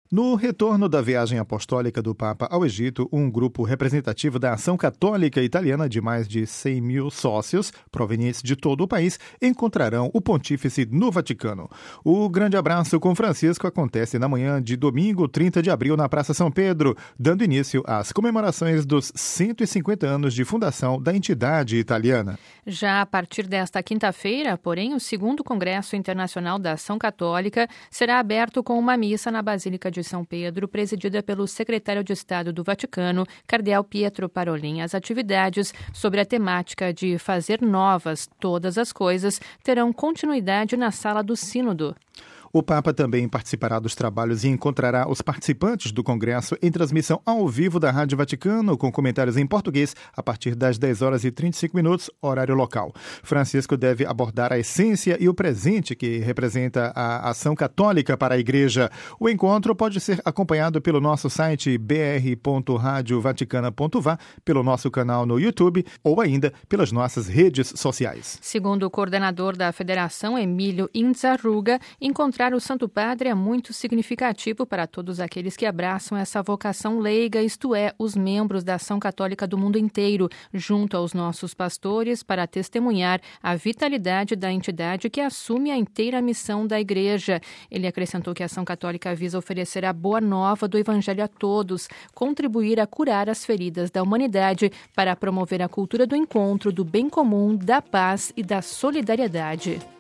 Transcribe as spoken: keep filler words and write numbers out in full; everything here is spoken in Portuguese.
No retorno da viagem apostólica do Papa ao Egito, um grupo representativo da Ação Católica Italiana de mais de cem mil sócios, provenientes de todo o país, encontrarão o pontífice no Vaticano. O grande abraço com Francisco acontece na manhã de domingo, trinta de abril, na Praça São Pedro, dando início às comemorações dos cento e cinquenta anos de fundação da entidade italiana. Já a partir desta quinta-feira, porém, o segundo Congresso Internacional da Ação Católica será aberto com uma missa na Basílica de São Pedro, presidida pelo secretário de Estado do Vaticano, cardeal Pietro Parolin. As atividades sobre a temática de fazer novas todas as coisas terão continuidade na Sala do Sínodo. O Papa também participará dos trabalhos e encontrará os participantes do Congresso em transmissão ao vivo da Rádio Vaticano, com comentários em português, a partir das dez horas e trinta e cinco minutos, horário local. Francisco deve abordar a essência e o presente que representa a ação católica para a Igreja. O encontro pode ser acompanhado pelo nosso site b r ponto radio vaticana ponto v a, pelo nosso canal no YouTube ou ainda pelas nossas redes sociais. Segundo o coordenador da Federação, Emílio Inzarruga, encontrar o Santo Padre é muito significativo para todos aqueles que abraçam essa vocação leiga, isto é, os membros da Ação Católica do mundo inteiro, junto aos nossos pastores, para testemunhar a vitalidade da entidade que assume a inteira missão da Igreja. Ele acrescentou que a Ação Católica visa oferecer a boa nova do Evangelho a todos, contribuir a curar as feridas da humanidade para promover a cultura do encontro, do bem comum, da paz e da solidariedade.